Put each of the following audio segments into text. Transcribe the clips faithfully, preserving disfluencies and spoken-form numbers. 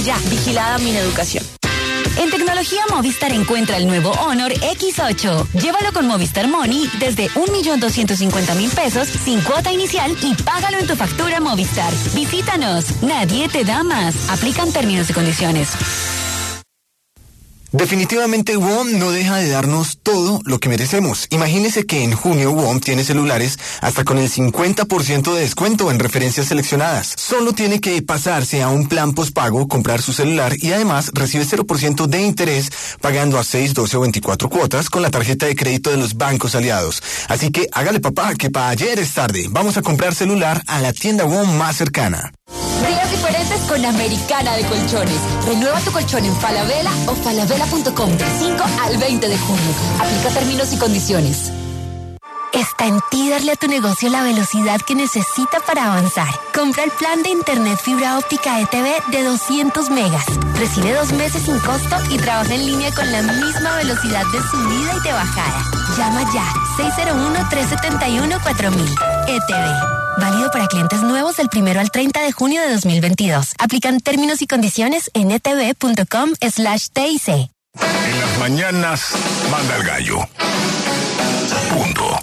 ya, vigilada Mineducación. En tecnología Movistar encuentra el nuevo Honor equis ocho. Llévalo con Movistar Money desde un millón doscientos cincuenta mil pesos sin cuota inicial y págalo en tu factura Movistar. Visítanos. Nadie te da más. Aplican términos y condiciones. Definitivamente W O M no deja de darnos todo lo que merecemos. Imagínese que en junio W O M tiene celulares hasta con el cincuenta por ciento de descuento en referencias seleccionadas. Solo tiene que pasarse a un plan postpago, comprar su celular y además recibe cero por ciento de interés pagando a seis, doce o veinticuatro cuotas con la tarjeta de crédito de los bancos aliados. Así que hágale papá, que para ayer es tarde. Vamos a comprar celular a la tienda W O M más cercana. Días diferentes con Americana de Colchones. Renueva tu colchón en Falabella o falabella punto com del cinco al veinte de junio. Aplica términos y condiciones. Está en ti darle a tu negocio la velocidad que necesita para avanzar. Compra el plan de internet fibra óptica E T V de doscientos megas. Recibe dos meses sin costo y trabaja en línea con la misma velocidad de subida y de bajada. Llama ya seis cero uno, tres siete uno, cuatro mil. E T V. Válido para clientes nuevos del primero al treinta de junio de dos mil veintidós. Aplican términos y condiciones en etv.com slash TIC. En las mañanas manda el gallo. Punto.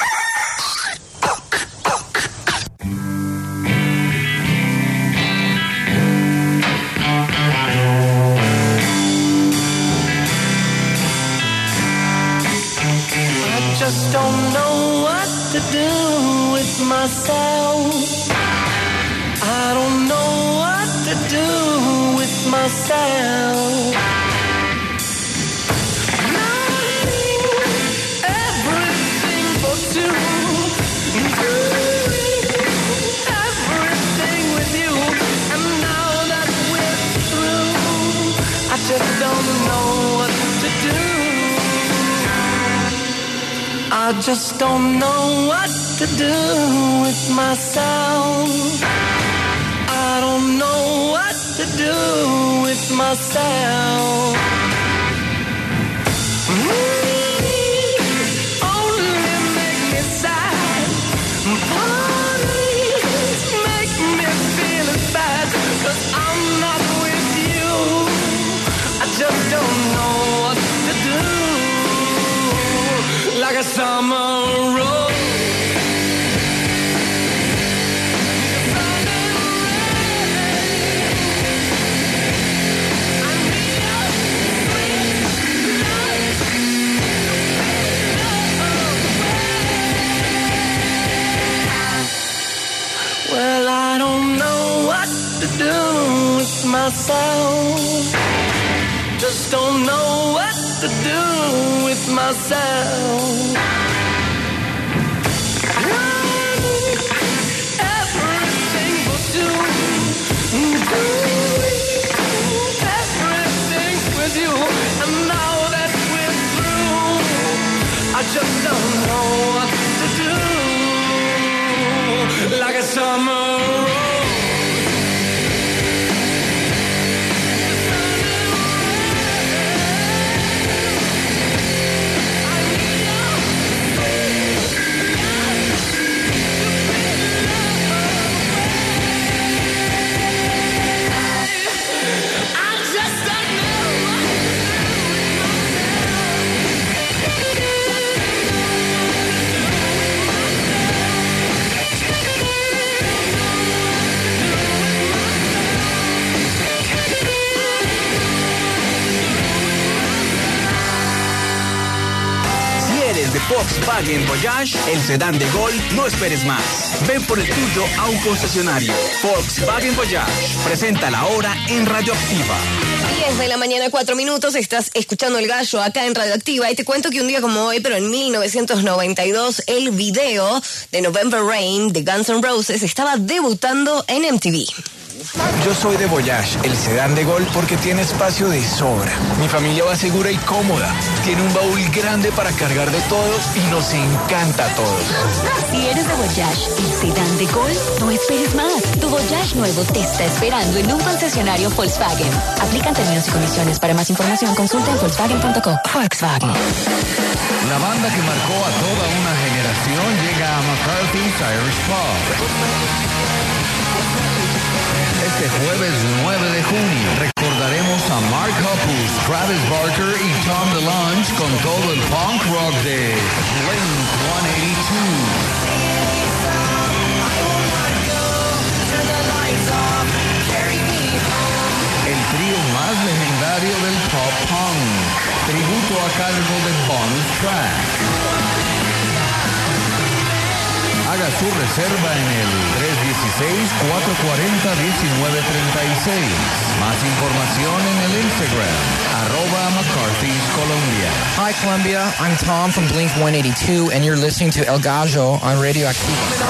I just don't know what to do with myself. I don't know what to do with myself. I just don't know what to do. I just don't know what to do with myself. I don't know what to do with myself. Mm, only make me sad. Please make me feel as bad, 'cause I'm not with you. I just don't know what to do. Like a summer rose. Well, I don't know what to do with myself. Just don't know what to do with myself. Everything will do, do everything with you. And now that we're through, I just don't know what to do. Like a summer rose. De Volkswagen Voyage, el sedán de Gol, no esperes más. Ven por el tuyo a un concesionario. Volkswagen Voyage presenta la hora en Radioactiva. diez de la mañana, cuatro minutos, estás escuchando El Gallo acá en Radioactiva y te cuento que un día como hoy, pero en mil novecientos noventa y dos, el video de November Rain de Guns N' Roses estaba debutando en M T V. Yo soy de Voyage, el sedán de Gol, porque tiene espacio de sobra. Mi familia va segura y cómoda. Tiene un baúl grande para cargar de todo y nos encanta a todos. Si eres de Voyage, el sedán de Gol, no esperes más. Tu Voyage nuevo te está esperando en un concesionario Volkswagen. Aplican términos y condiciones. Para más información, consulta en volkswagen punto com. Volkswagen. La banda que marcó a toda una generación llega a McCarthy's Irish Pub. Este jueves nueve de junio. Travis Barker y Tom DeLonge con todo el punk rock de Blink ciento ochenta y dos. El trío más legendario del pop punk, tributo a cargo de Bonus Track. Haga su reserva en el tres uno seis, cuatro cuatro cero, uno nueve tres seis. Más información en el Instagram, arroba McCarthy's Colombia. Hi Colombia, I'm Tom from Blink one eighty-two and you're listening to El Gallo on Radio Activa.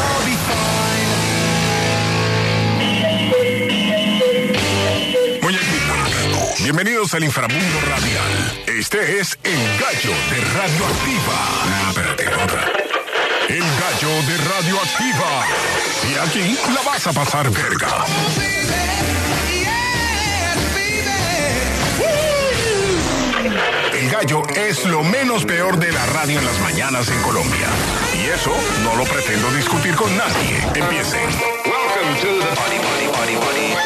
Bienvenidos al inframundo radial. Este es El Gallo de Radioactiva. Ah, espérate, otra. El Gallo de Radioactiva. Y aquí la vas a pasar verga. El Gallo es lo menos peor de la radio en las mañanas en Colombia. Y eso no lo pretendo discutir con nadie. Empiecen. Welcome to the party, party, party, party.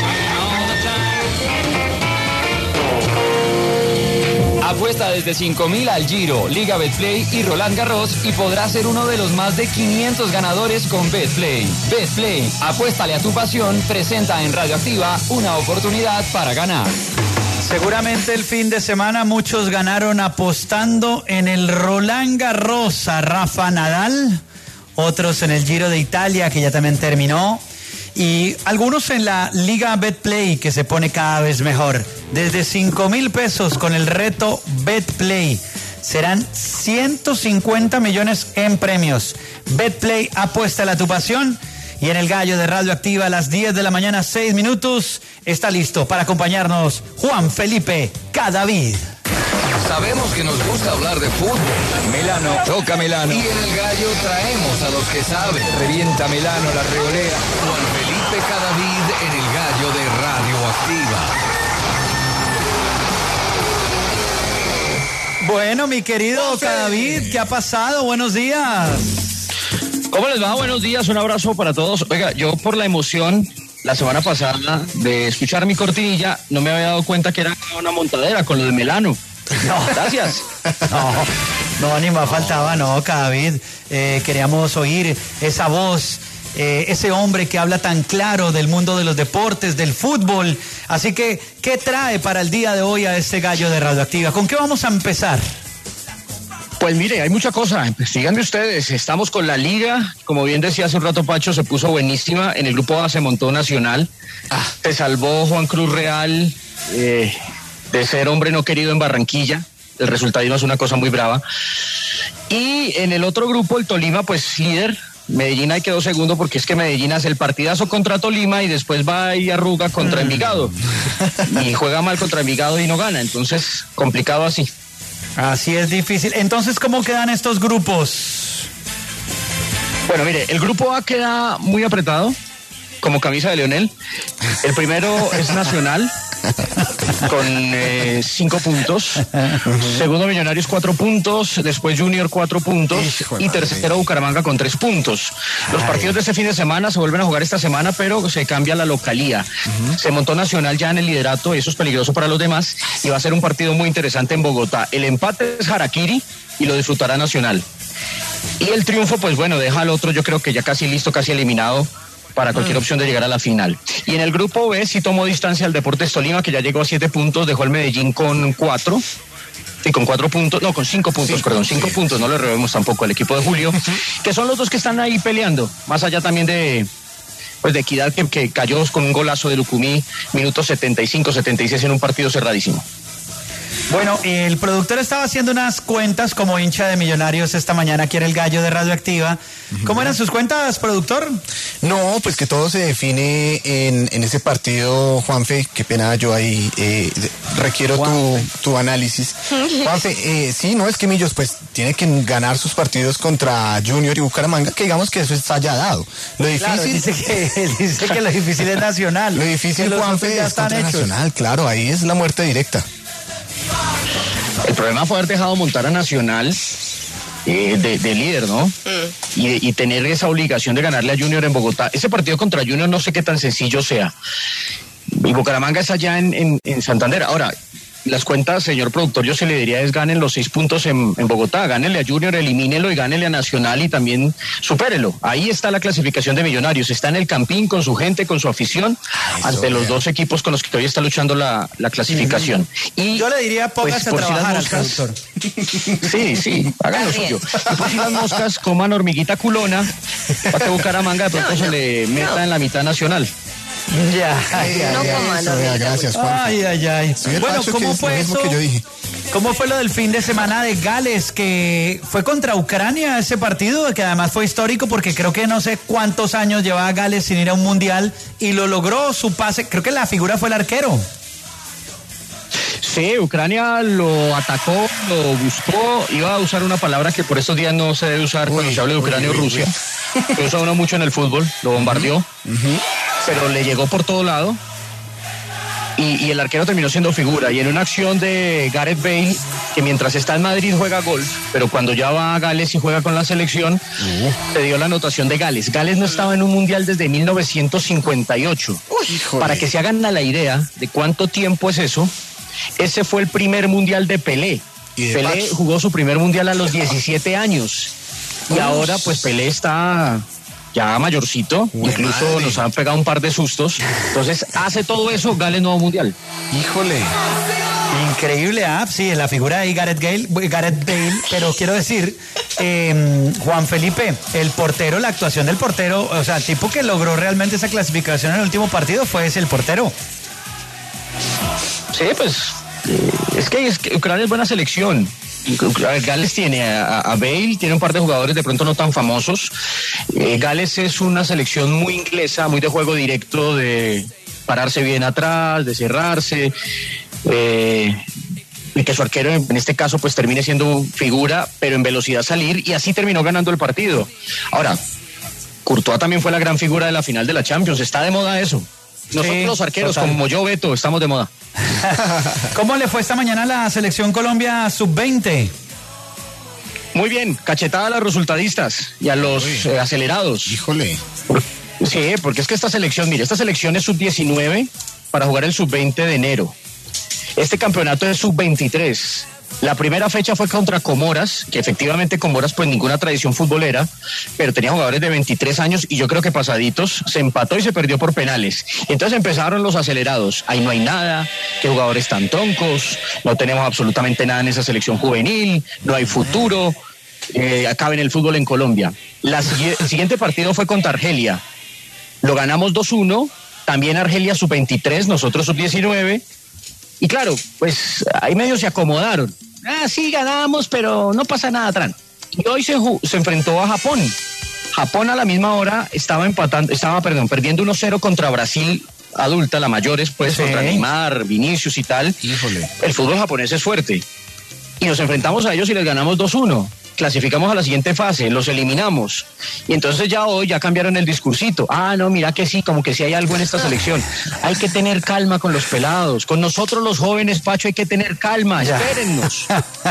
Apuesta desde cinco mil al Giro, Liga Betplay y Roland Garros y podrás ser uno de los más de quinientos ganadores con Betplay. Betplay, apuéstale a tu pasión, presenta en Radioactiva una oportunidad para ganar. Seguramente el fin de semana muchos ganaron apostando en el Roland Garros a Rafa Nadal, otros en el Giro de Italia que ya también terminó. Y algunos en la Liga Betplay que se pone cada vez mejor. Desde cinco mil pesos con el reto Betplay. Serán ciento cincuenta millones en premios. Betplay, apuéstale a tu pasión. Y en el Gallo de Radioactiva a las diez de la mañana, seis minutos, está listo para acompañarnos Juan Felipe Cadavid. Sabemos que nos gusta hablar de fútbol. Melano, toca Melano. Y en el Gallo traemos a los que saben. Revienta Melano, la reolea. Juan Felipe Cadavid en el Gallo de Radioactiva. Bueno, mi querido Cadavid, ¿qué ha pasado? Buenos días. ¿Cómo les va? Buenos días, un abrazo para todos. Oiga, yo por la emoción la semana pasada de escuchar mi cortinilla no me había dado cuenta que era una montadera con lo de Melano. No, gracias. No, no, ni más faltaba, no, Cadavid. Eh, queríamos oír esa voz, eh, ese hombre que habla tan claro del mundo de los deportes, del fútbol. Así que, ¿qué trae para el día de hoy a este Gallo de Radioactiva? ¿Con qué vamos a empezar? Pues mire, hay mucha cosa. Síganme ustedes. Estamos con la liga. Como bien decía hace un rato Pacho, se puso buenísima. En el grupo A se montó Nacional. Ah. Se salvó Juan Cruz Real eh, de ser hombre no querido en Barranquilla. El resultado es una cosa muy brava. Y en el otro grupo, el Tolima, pues líder. Medellín ahí quedó segundo porque es que Medellín hace el partidazo contra Tolima y después va y arruga contra Envigado. Y juega mal contra Envigado y no gana. Entonces, complicado así. Así es difícil. Entonces, ¿cómo quedan estos grupos? Bueno, mire, el grupo A queda muy apretado, como camisa de Leonel. El primero es Nacional, con eh, cinco puntos. Segundo Millonarios, cuatro puntos. Después Junior, cuatro puntos. Y tercero Bucaramanga con tres puntos. Los partidos de este fin de semana se vuelven a jugar esta semana, pero se cambia la localía. Uh-huh. Se montó Nacional ya en el liderato, eso es peligroso para los demás. Y va a ser un partido muy interesante en Bogotá. El empate es Harakiri y lo disfrutará Nacional. Y el triunfo, pues bueno, deja al otro, yo creo que ya casi listo, casi eliminado para cualquier opción de llegar a la final. Y en el grupo B sí tomó distancia al Deportes Tolima, que ya llegó a siete puntos, dejó el Medellín con cuatro, y con cuatro puntos, no, con cinco puntos, cinco, perdón, cinco sí. puntos, no le rebemos tampoco al equipo de Julio, que son los dos que están ahí peleando, más allá también de, pues de Equidad, que, que cayó con un golazo de Lucumí, minutos setenta y cinco, setenta y seis en un partido cerradísimo. Bueno, el productor estaba haciendo unas cuentas como hincha de Millonarios esta mañana aquí en el Gallo de Radioactiva. ¿Cómo eran sus cuentas, productor? No, pues que todo se define en, en ese partido, Juanfe. Qué pena, yo ahí eh, requiero tu, tu análisis. Juanfe, eh, sí, no, es que Millos pues tiene que ganar sus partidos contra Junior y Bucaramanga, que digamos que eso está ya dado. Lo difícil... Claro, dice que, dice que lo difícil es Nacional. Lo difícil, Juanfe, es contra hechos. Nacional, claro, ahí es la muerte directa. El problema fue haber dejado montar a Nacional eh, de, de líder, ¿no? Mm. Y, de, y tener esa obligación de ganarle a Junior en Bogotá. Ese partido contra Junior no sé qué tan sencillo sea. Y Bucaramanga es allá en, en, en Santander. Ahora, las cuentas, señor productor, yo se le diría es ganen los seis puntos en, en Bogotá, gánenle a Junior, elimínelo y gánenle a Nacional y también supérelo. Ahí está la clasificación de Millonarios, está en el Campín con su gente, con su afición, Eso, ante los dos equipos con los que hoy está luchando la, la clasificación. Uh-huh. Y yo le diría póngase pues, a trabajar si al productor. Sí, sí, hagan lo suyo. Y por si las moscas coman hormiguita culona, para que Bucaramanga de pronto no, se no, le meta no. en la mitad nacional. Ya, ay, ya, no ya, como eso, ya, gracias, Juan. Ay, ay, ay. Bueno, ¿cómo fue eso? Que yo dije. ¿Cómo fue lo del fin de semana de Gales, que fue contra Ucrania ese partido, que además fue histórico porque creo que no sé cuántos años llevaba Gales sin ir a un mundial y lo logró su pase? Creo que la figura fue el arquero. Sí, Ucrania lo atacó, lo buscó, iba a usar una palabra que por estos días no se debe usar uy, cuando se habla de Ucrania uy, o Rusia, que usa uno mucho en el fútbol, lo bombardeó, uh-huh. pero le llegó por todo lado y, y el arquero terminó siendo figura. Y en una acción de Gareth Bale, que mientras está en Madrid juega golf, pero cuando ya va a Gales y juega con la selección, uh-huh. se dio la anotación de Gales. Gales no estaba en un mundial desde mil novecientos cincuenta y ocho. Uy, para que se hagan a la idea de cuánto tiempo es eso, ese fue el primer mundial de Pelé. ¿Y de Pelé Pax? Jugó su primer mundial a los diecisiete años. Y Uf. ahora pues Pelé está ya mayorcito, Uy, incluso madre. nos han pegado un par de sustos. Entonces hace todo eso, Gales nuevo mundial. Híjole. Increíble, ah, sí, la figura ahí Gareth Bale, Gareth Bale, pero quiero decir, eh, Juan Felipe, el portero, la actuación del portero, o sea, el tipo que logró realmente esa clasificación en el último partido fue ese, el portero. Sí, pues eh, es, que, es que Ucrania es buena selección. Gales tiene a, a Bale, tiene un par de jugadores de pronto no tan famosos. Eh, Gales es una selección muy inglesa, muy de juego directo, de pararse bien atrás, de cerrarse, eh, y que su arquero en este caso pues termine siendo figura, pero en velocidad salir, y así terminó ganando el partido. Ahora, Courtois también fue la gran figura de la final de la Champions, está de moda eso. Nosotros sí, los arqueros, total. Como yo, Beto, estamos de moda. ¿Cómo le fue esta mañana a la selección Colombia sub veinte? Muy bien, cachetada a los resultadistas y a los eh, acelerados. Híjole. Sí, porque es que esta selección, mire, esta selección es sub diecinueve para jugar el sub veinte de enero. Este campeonato es sub veintitrés. La primera fecha fue contra Comoras, que efectivamente Comoras pues ninguna tradición futbolera, pero tenía jugadores de veintitrés años y yo creo que pasaditos, se empató y se perdió por penales. Entonces empezaron los acelerados, ahí no hay nada, qué jugadores tan troncos, no tenemos absolutamente nada en esa selección juvenil, no hay futuro, eh, acaba en el fútbol en Colombia. La, el siguiente partido fue contra Argelia, lo ganamos dos uno, también Argelia sub veintitrés, nosotros sub diecinueve. Y claro, pues ahí medio se acomodaron. Ah, sí, ganamos, pero no pasa nada, Tran. Y hoy se, se enfrentó a Japón. Japón a la misma hora estaba empatando, estaba, perdón, perdiendo uno cero contra Brasil adulta, la mayores, pues, sí. contra Neymar, Vinicius y tal. Híjole. El fútbol japonés es fuerte. Y nos enfrentamos a ellos y les ganamos dos uno. Clasificamos a la siguiente fase, los eliminamos. Y entonces ya hoy ya cambiaron el discursito. Ah, no, mira que sí, como que sí hay algo en esta selección. Hay que tener calma con los pelados. Con nosotros los jóvenes, Pacho, hay que tener calma. Ya. Espérennos.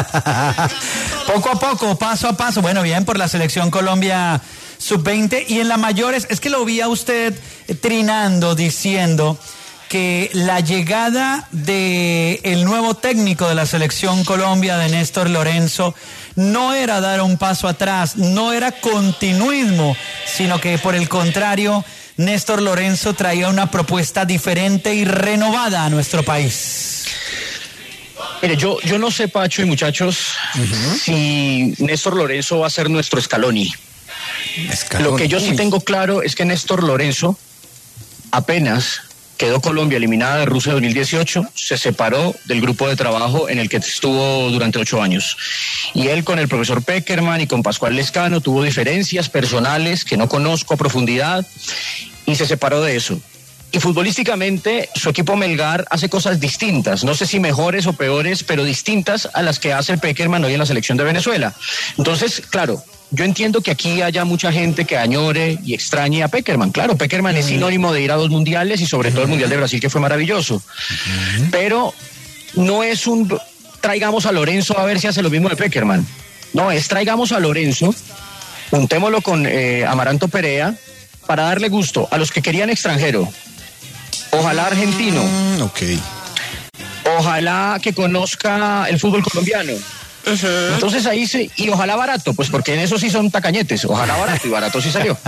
Poco a poco, paso a paso. Bueno, bien por la selección Colombia sub veinte. Y en la mayores, es que lo vi a usted trinando, diciendo que la llegada de el nuevo técnico de la selección Colombia, de Néstor Lorenzo, no era dar un paso atrás, no era continuismo, sino que por el contrario, Néstor Lorenzo traía una propuesta diferente y renovada a nuestro país. Mire, yo, yo no sé, Pacho y muchachos, uh-huh. si Néstor Lorenzo va a ser nuestro Scaloni. Scaloni. Lo que yo sí tengo claro es que Néstor Lorenzo apenas quedó Colombia eliminada de Rusia dos mil dieciocho, se separó del grupo de trabajo en el que estuvo durante ocho años. Y él con el profesor Peckerman y con Pascual Lescano tuvo diferencias personales que no conozco a profundidad y se separó de eso. Y futbolísticamente su equipo Melgar hace cosas distintas, no sé si mejores o peores, pero distintas a las que hace el Peckerman hoy en la selección de Venezuela. Entonces, claro, yo entiendo que aquí haya mucha gente que añore y extrañe a Peckerman. Claro, Peckerman uh-huh. es sinónimo de ir a dos mundiales y sobre uh-huh. todo el Mundial de Brasil, que fue maravilloso. Uh-huh. Pero no es un traigamos a Lorenzo a ver si hace lo mismo de Peckerman. No, es traigamos a Lorenzo, juntémoslo con eh, Amaranto Perea para darle gusto a los que querían extranjero. Ojalá argentino. Mm, ok. ojalá que conozca el fútbol colombiano. Uh-huh. Entonces ahí sí, y ojalá barato, pues porque en eso sí son tacañetes, ojalá barato, y barato sí salió.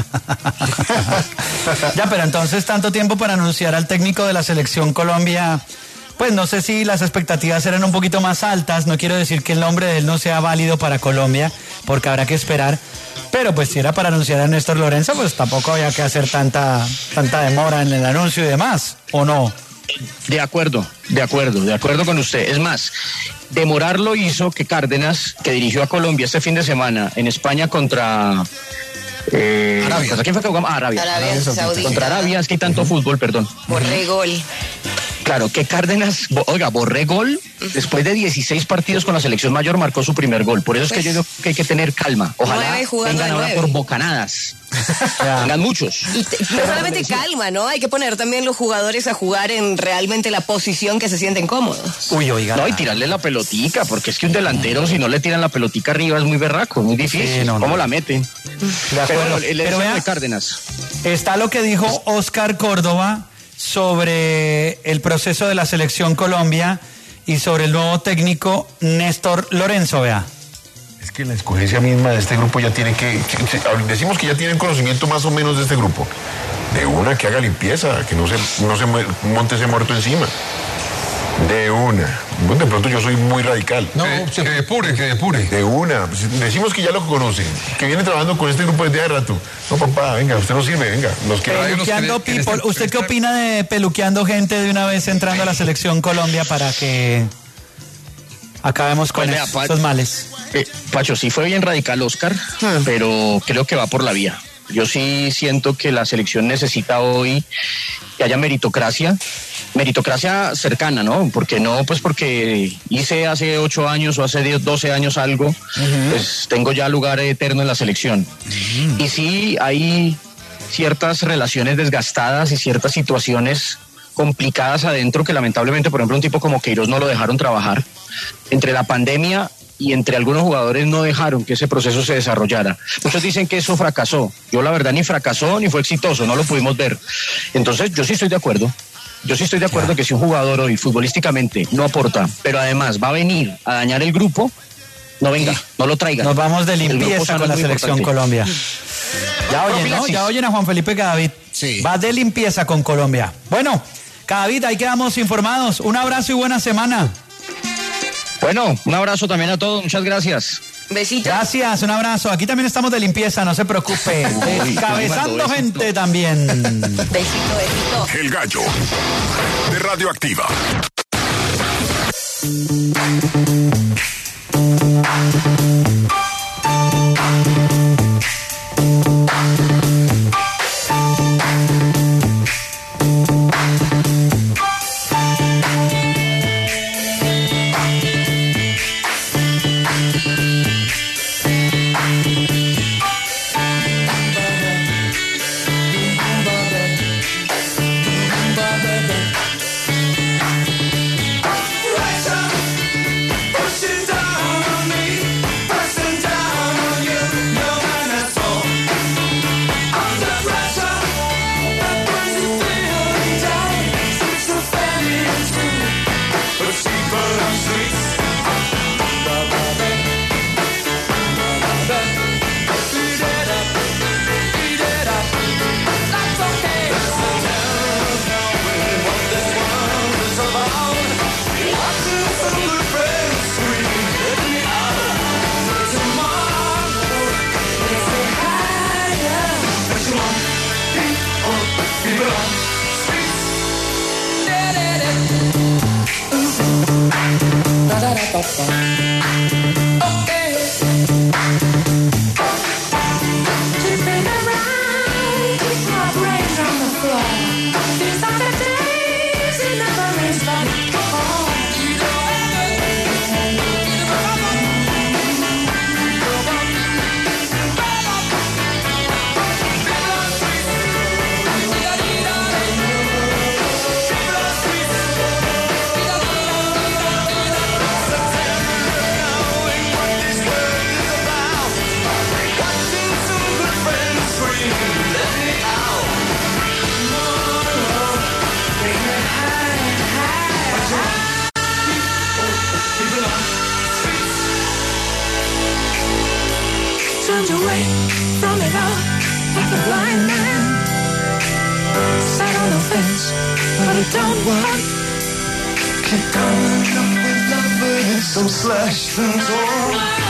Ya, pero entonces tanto tiempo para anunciar al técnico de la selección Colombia, pues no sé si las expectativas eran un poquito más altas, no quiero decir que el nombre de él no sea válido para Colombia, porque habrá que esperar, pero pues si era para anunciar a Néstor Lorenzo, pues tampoco había que hacer tanta, tanta demora en el anuncio y demás, ¿o no? De acuerdo, de acuerdo, de acuerdo con usted. Es más, demorarlo hizo que Cárdenas, que dirigió a Colombia este fin de semana en España contra... Eh, Arabia. ¿Contra quién fue que jugamos? Ah, Arabia. Arabia Saudita. Contra Arabia, es que hay tanto fútbol, perdón. Borré gol. Claro, que Cárdenas, oiga, Borré gol, después de dieciséis partidos con la selección mayor marcó su primer gol. Por eso es pues, que yo digo que hay que tener calma. Ojalá vengan ahora por bocanadas. Vengan muchos. Y te, pero solamente calma, ¿no? Hay que poner también los jugadores a jugar en realmente la posición que se sienten cómodos. Uy, oiga. No, y tirarle la pelotica, porque es que un delantero, si no le tiran la pelotica arriba, es muy berraco, muy difícil. Sí, no, ¿Cómo no. la meten? De acuerdo. Pero, el pero vea, de Cárdenas. Está lo que dijo Oscar Córdoba sobre el proceso de la selección Colombia y sobre el nuevo técnico Néstor Lorenzo, vea. Es que la escogencia misma de este grupo ya tiene que, que... Decimos que ya tienen conocimiento más o menos de este grupo. De una, que haga limpieza, que no se, no se monte ese muerto encima. De una. Bueno, de pronto yo soy muy radical. No, que, que depure, que depure. De una. Decimos que ya lo conocen, que viene trabajando con este grupo desde hace rato. No, papá, venga, usted no sirve, venga. Nos Peluqueando people. Este, ¿Usted este... qué opina de peluqueando gente de una vez entrando a la selección Colombia para que acabemos con pues vea, esos Pacho, males? Eh, Pacho, sí fue bien radical Oscar, hmm. pero creo que va por la vía. Yo sí siento que la selección necesita hoy que haya meritocracia, meritocracia cercana, ¿no? Porque no, pues porque hice hace ocho años o hace diez, doce años algo, uh-huh. pues tengo ya lugar eterno en la selección. Uh-huh. Y sí hay ciertas relaciones desgastadas y ciertas situaciones complicadas adentro que lamentablemente, por ejemplo, un tipo como Queiroz no lo dejaron trabajar. Entre la pandemia y entre algunos jugadores no dejaron que ese proceso se desarrollara. Muchos dicen que eso fracasó. Yo la verdad ni fracasó ni fue exitoso, no lo pudimos ver. Entonces yo sí estoy de acuerdo. Yo sí estoy de acuerdo que si un jugador hoy futbolísticamente no aporta, pero además va a venir a dañar el grupo, no venga, no lo traigan. Nos vamos de limpieza con la selección importante. Colombia. Ya oyen, ¿no? Ya oyen a Juan Felipe Cadavid. Sí. Va de limpieza con Colombia. Bueno, Cadavid, ahí quedamos informados. Un abrazo y buena semana. Bueno, un abrazo también a todos, muchas gracias. Besitos. Gracias, un abrazo. Aquí también estamos de limpieza, no se preocupe. Descabezando gente también. Besito, besito. El gallo de Radioactiva. found your way from it all, like a blind man. Sat on the fence, but I don't want. Keep coming up with love, but it's so slashed and torn.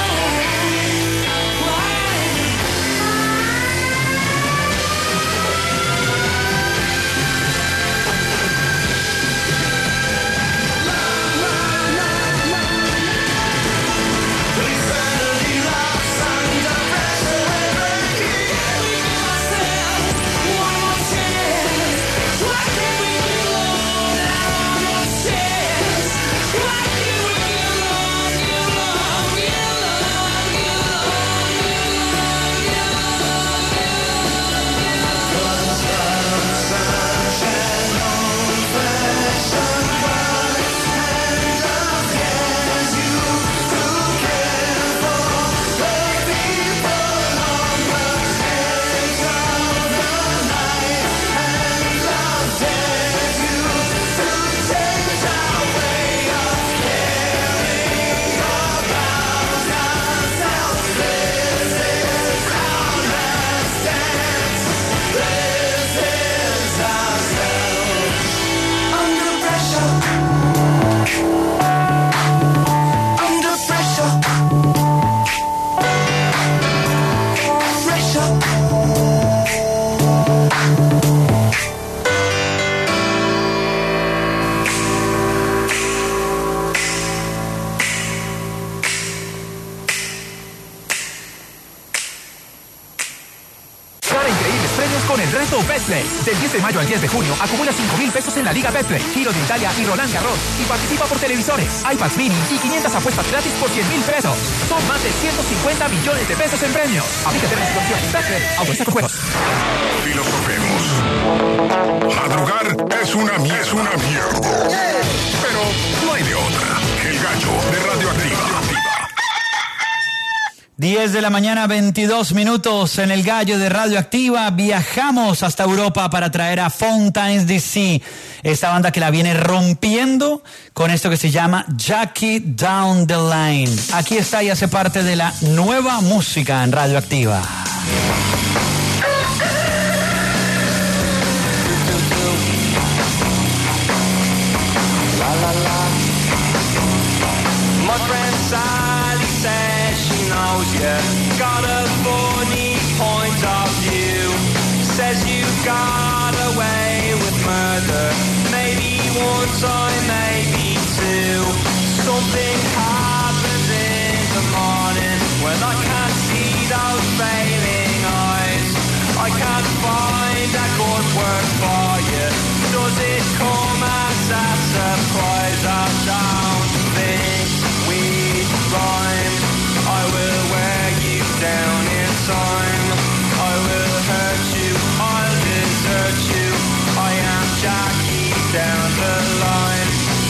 Betplay. Del diez de mayo al diez de junio, acumula cinco mil pesos en la Liga Betplay, Giro de Italia y Roland Garros. Y participa por televisores, iPads mini y quinientas apuestas gratis por cien mil pesos. Son más de ciento cincuenta millones de pesos en premios. Aplícate en la situación. Betplay. Autoriza con juegos. Filosofemos. Madrugar es una mierda. Es una mierda. Pero no hay de otra. El gallo de Radioactiva. diez de la mañana, veintidós minutos en el gallo de Radioactiva. Viajamos hasta Europa para traer a Fountains D C, esta banda que la viene rompiendo con esto que se llama Jackie Down the Line. Aquí está y hace parte de la nueva música en Radioactiva. La la la. My friend Sally says she knows you got a funny point of view. Says you got away with murder, maybe one time, maybe two. Something happens in the morning when I can't see those failing eyes. I can't find a good word for you. Does it come as a surprise? I don't think we rhyme. I will wear you down in time. I will hurt you, I'll desert you. I am Jackie down the line.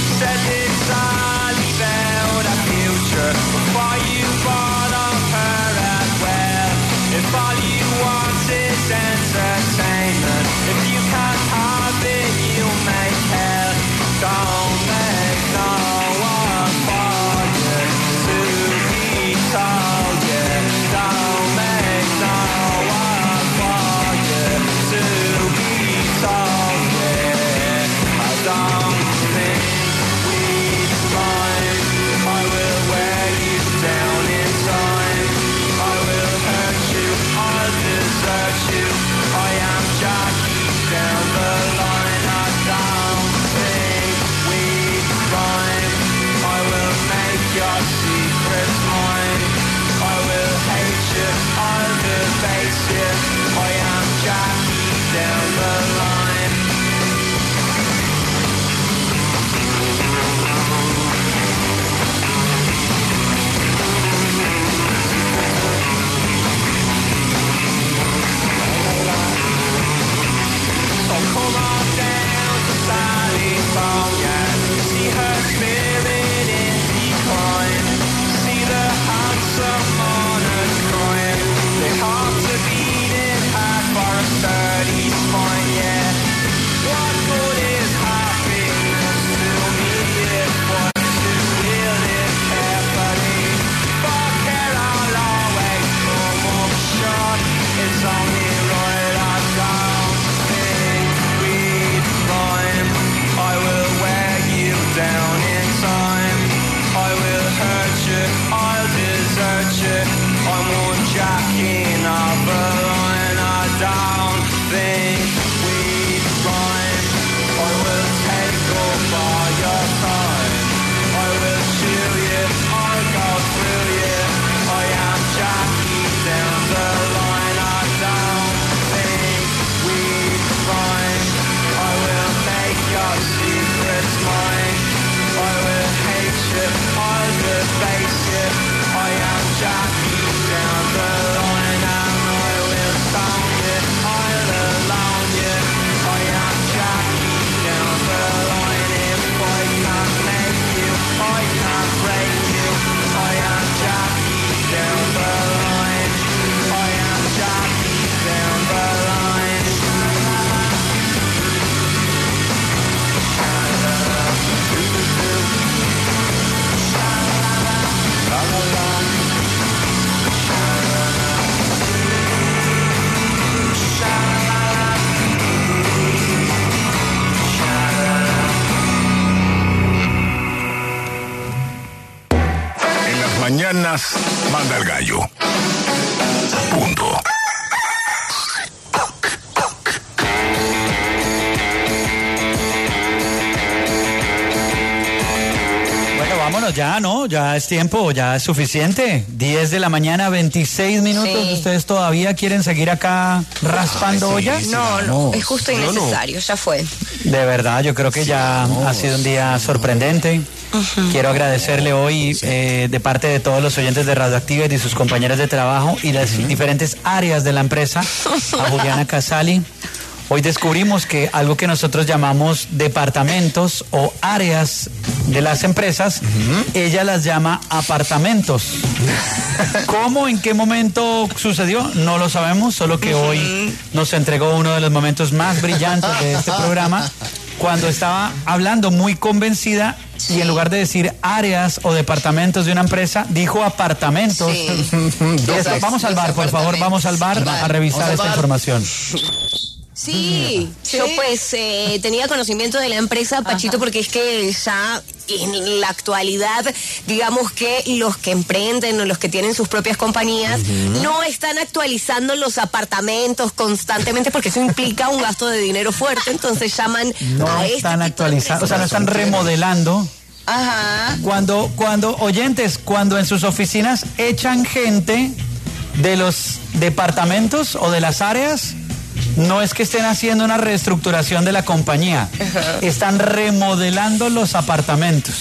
mañanas manda el gallo. Punto. Vámonos ya, ¿no? Ya es tiempo, ya es suficiente. diez de la mañana, veintiséis minutos. Sí. ¿Ustedes todavía quieren seguir acá raspando Ay, sí, ollas? No, no, es justo innecesario, no, no. ya fue. De verdad, yo creo que ya sí, ha sido un día sorprendente. Uh-huh. Quiero agradecerle hoy eh, de parte de todos los oyentes de Radioactiva y de sus compañeros de trabajo y las uh-huh. diferentes áreas de la empresa, a Juliana Casali. Hoy descubrimos que algo que nosotros llamamos departamentos o áreas de las empresas, uh-huh. ella las llama apartamentos. ¿Cómo, en qué momento sucedió? No lo sabemos, solo que uh-huh. hoy nos entregó uno de los momentos más brillantes de este programa, cuando estaba hablando muy convencida y en lugar de decir áreas o departamentos de una empresa, dijo apartamentos. Sí. Después, vamos al bar, por favor, vamos al bar a revisar esta información. Sí, sí, yo pues eh, tenía conocimiento de la empresa, Pachito, Ajá. porque es que ya en la actualidad, digamos que los que emprenden o los que tienen sus propias compañías uh-huh. no están actualizando los apartamentos constantemente porque eso implica un gasto de dinero fuerte, entonces llaman no a este están actualizando, o sea, no están remodelando. Ajá. Cuando, cuando, oyentes, cuando en sus oficinas echan gente de los departamentos o de las áreas, no es que estén haciendo una reestructuración de la compañía, uh-huh. están remodelando los apartamentos.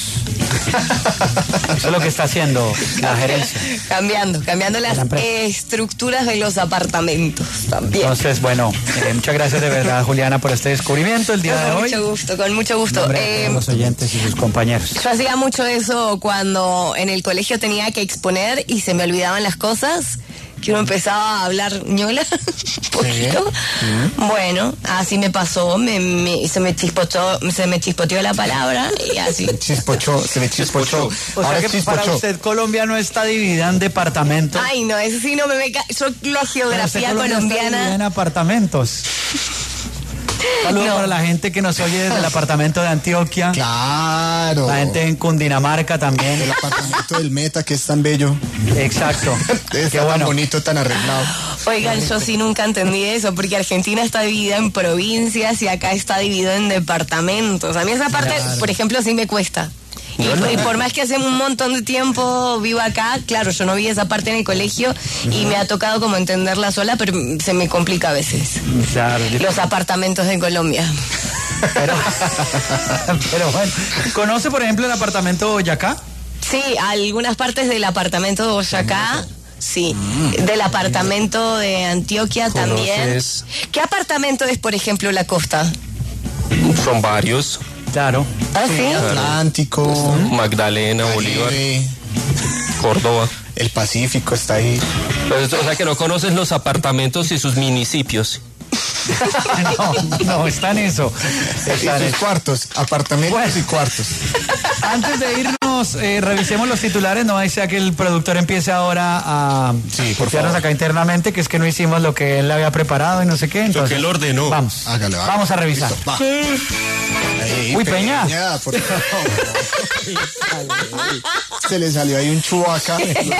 Eso es lo que está haciendo la gerencia. Cambiando, cambiando las estructuras de los apartamentos también. Entonces, bueno, eh, muchas gracias de verdad, Juliana, por este descubrimiento el día con de hoy. Con mucho gusto, con mucho gusto. Eh, los oyentes y sus compañeros. Yo hacía mucho eso cuando en el colegio tenía que exponer y se me olvidaban las cosas. Que uno empezaba a hablar ñola un poquito. Sí. Bueno, así me pasó, me, me, se me chispoteó, se me chispoteó la palabra y así. Chispochó, se me chispochó. O sea Ahora que chispochó. Para usted Colombia no está dividida en departamentos. Ay, no, eso sí no me me yo la geografía colombiana. Está en apartamentos. Saludos no. para la gente que nos oye desde el apartamento de Antioquia. Claro. La gente en Cundinamarca también. El apartamento del Meta, que es tan bello. Exacto. Es tan bueno. bonito, tan arreglado. Oigan, yo sí nunca entendí eso, porque Argentina está dividida en provincias y acá está dividido en departamentos. A mí esa parte, claro. por ejemplo, sí me cuesta. Y, y por más que hace un montón de tiempo vivo acá, claro, yo no vi esa parte en el colegio y me ha tocado como entenderla sola, pero se me complica a veces. Claro. Los apartamentos de Colombia. Pero, pero bueno, ¿conoce por ejemplo el apartamento de Boyacá? Sí, algunas partes del apartamento de Boyacá. Sí, mm. del apartamento de Antioquia ¿Conoces? También. ¿Qué apartamento es, por ejemplo, la costa? Son varios. Claro. ¿Ah, sí? Atlántico, Magdalena, Bolívar, Córdoba. El Pacífico está ahí. Pues, o sea que no conoces los apartamentos y sus municipios. No, no, está en eso. Está en sus cuartos, apartamentos bueno, y cuartos. Antes de irnos, eh, revisemos los titulares, no sea que el productor empiece ahora a sí, porfiarnos acá internamente, que es que no hicimos lo que él había preparado y no sé qué. Entonces, lo que él ordenó. Vamos, Hágale, va. vamos a revisar. Listo, va. Ahí, Uy, Peña. Peña por favor. Se le salió ahí un chubaca.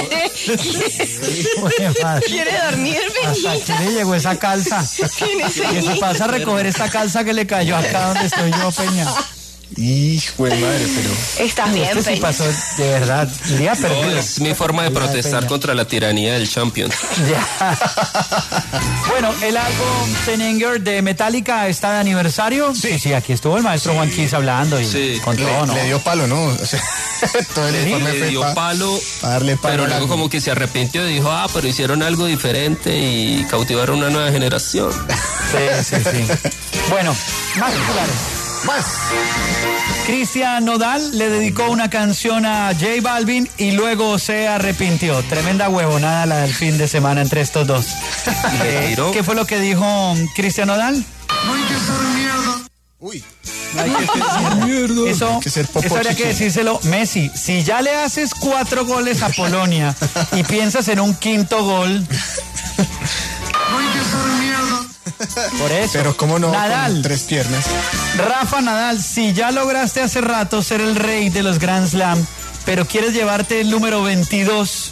¿Quiere dormir, Peñita? Hasta aquí le llegó esa calza. Que se pasa a recoger esta calza que le cayó acá donde estoy yo, Peña. Hijo de madre, pero... Estás bien, este Peña. Sí pasó, de verdad, el día perdido. No, es mi forma de protestar contra la tiranía del Champions. Ya. Bueno, el álbum Ten Anger de Metallica está de aniversario. Sí, sí, aquí estuvo el maestro sí. Juan Quis hablando y sí. con todo, le, ¿no? Le dio palo, ¿no? O sea, todo el sí, le dio pa, palo, pa darle palo, pero luego como que se arrepintió y dijo, ah, pero hicieron algo diferente y cautivaron una nueva generación. Sí, sí, sí. Bueno, más titulares. Más. Cristian Nodal le dedicó una canción a J Balvin y luego se arrepintió. Tremenda huevonada la del fin de semana entre estos dos. eh, ¿Qué fue lo que dijo Cristian Nodal? No hay que ser mierda. Uy. No hay que ser mierda. Eso, que ser eso habría que decírselo. Messi, si ya le haces cuatro goles a Polonia y piensas en un quinto gol... No hay que ser mierda. Por eso. Pero cómo no, Nadal, con tres piernas. Rafa Nadal, si ya lograste hace rato ser el rey de los Grand Slam, pero quieres llevarte el número veintidós.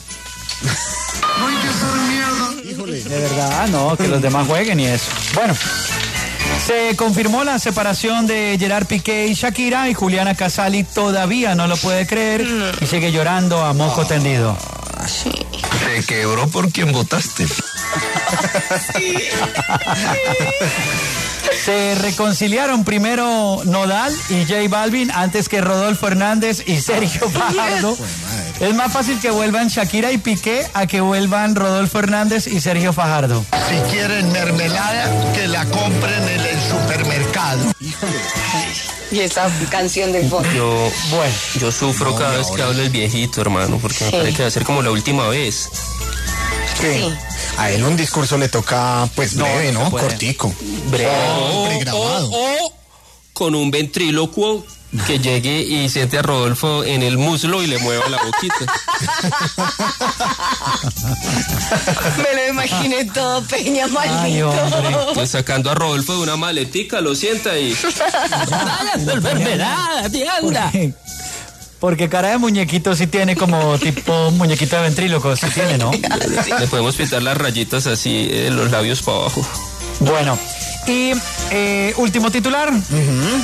Híjole. De verdad, no, que los demás jueguen y eso. Bueno, se confirmó la separación de Gerard Piqué y Shakira y Juliana Casali todavía no lo puede creer y sigue llorando a moco oh, tendido. Sí. Se quebró por quien votaste. Se reconciliaron primero Nodal y J Balvin antes que Rodolfo Hernández y Sergio Fajardo. Es más fácil que vuelvan Shakira y Piqué a que vuelvan Rodolfo Hernández y Sergio Fajardo. Si quieren mermelada, que la compren en el supermercado. Y esa canción del fondo. Yo, bueno, yo sufro no, cada no, vez que no. habla el viejito, hermano, porque Sí. me parece que va a ser como la última vez. Sí. A él un discurso le toca, pues, No, breve, no ¿no? se puede. Cortico. Breve. Oh, pregrabado. o con un ventrílocuo que llegue y siente a Rodolfo en el muslo y le mueva la boquita. Me lo imaginé todo, Peña, Ay, maldito. hombre. Pues sacando a Rodolfo de una maletica, lo sienta y... ¡Vaya tu enfermedad, atienda! Porque cara de muñequito sí tiene como tipo muñequito de ventríloco, sí tiene, ¿no? Le podemos pintar las rayitas así en los labios para abajo. Bueno, y eh, último titular. Uh-huh.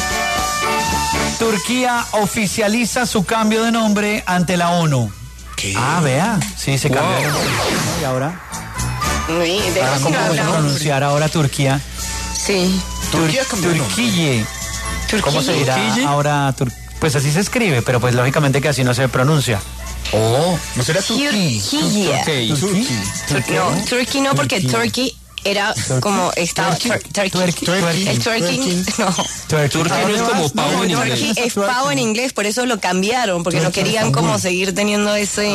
Turquía oficializa su cambio de nombre ante la ONU. ¿Qué? Ah, vea, sí, se Wow. cambió. de nombre. Y ahora, Sí, de ahora eso ¿cómo no puede hablamos. pronunciar ahora Turquía? Sí. Turquía cambió de Turquille. ¿Cómo se dirá ¿Turquille? ahora? Tur- pues así se escribe, pero pues lógicamente que así no se pronuncia. Oh, ¿no será Turquía? Turquía. Okay. Tur- No, Turkey no, porque Turkey era como estaba Tur- Turkey. Turkey. El Turkey, no. Turkey no es como pavo en Turkey inglés. es pavo en inglés, por eso lo cambiaron, porque no querían como seguir teniendo ese...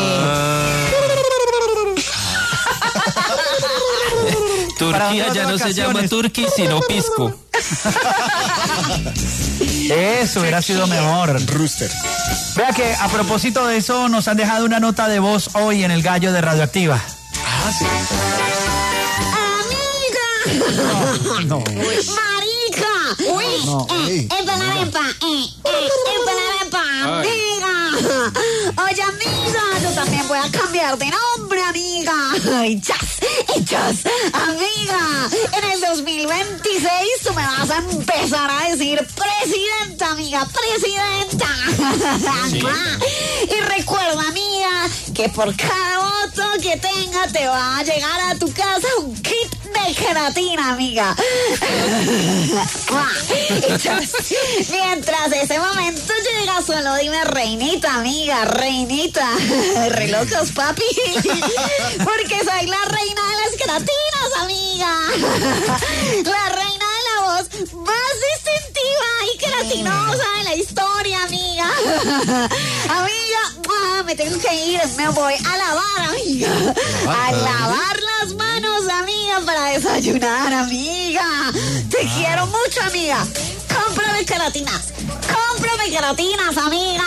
Turquía ya no se llama Turquí, sino Pisco. Eso hubiera sido mejor. Rooster. Vea que a propósito de eso nos han dejado una nota de voz hoy en el Gallo de Radioactiva. Ah, sí. No. ¡Marica! ¡Uy! No, eh, ey. ¡Empanarepa! ¡Eh! ¡Eh! ¡Empanarepa! ¡Amiga! Oye, amiga, yo también voy a cambiar de nombre, amiga. ¡Ay, chas! ¡Hechas! Amiga, en el dos mil veintiséis tú me vas a empezar a decir presidenta, amiga, presidenta. Sí. Y recuerda, amiga, que por cada voto que tenga te va a llegar a tu casa un kit de queratina, amiga. Mientras ese momento llega, solo dime reinita, amiga, reinita. Re locos, papi. Porque soy la reina de las queratinas, amiga. La reina de la voz más distintiva y queratinosa de la historia, amiga. Amiga, me tengo que ir, me voy a lavar, amiga. A lavar las manos, amiga, para desayunar, amiga. Te quiero mucho, amiga. Cómprame queratinas. Cómprame queratinas, amiga.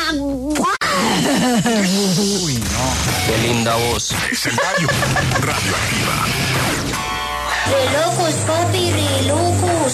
Uy, no. Qué linda voz. Es el gallo. Radioactiva. Re locos, papi, re locos.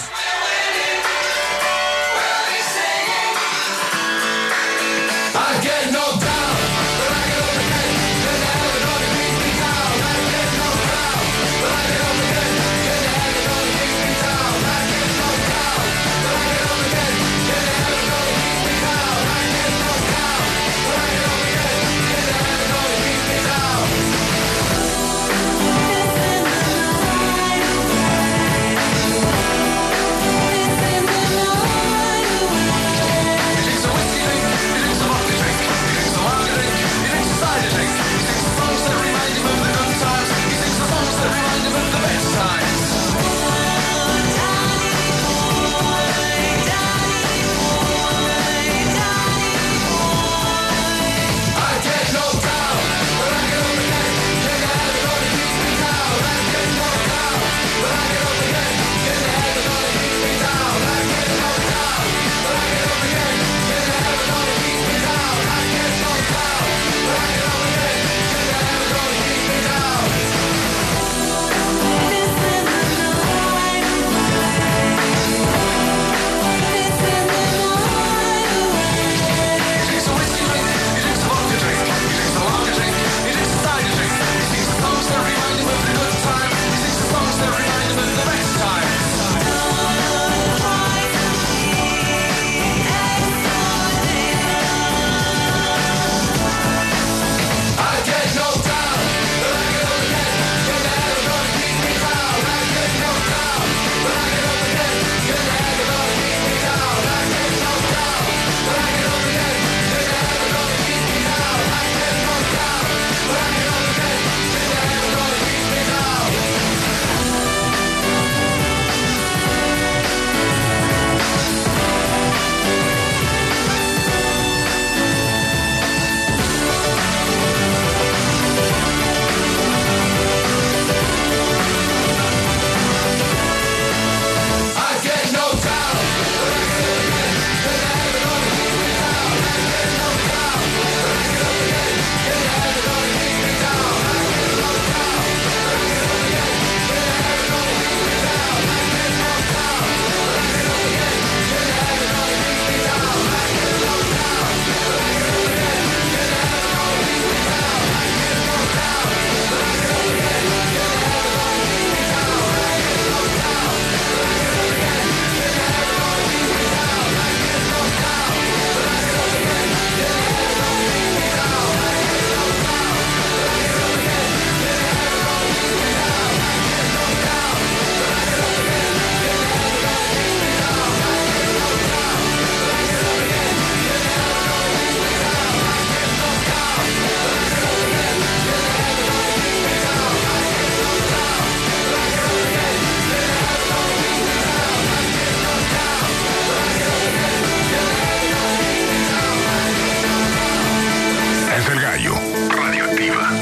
es El Gallo, Radioactiva.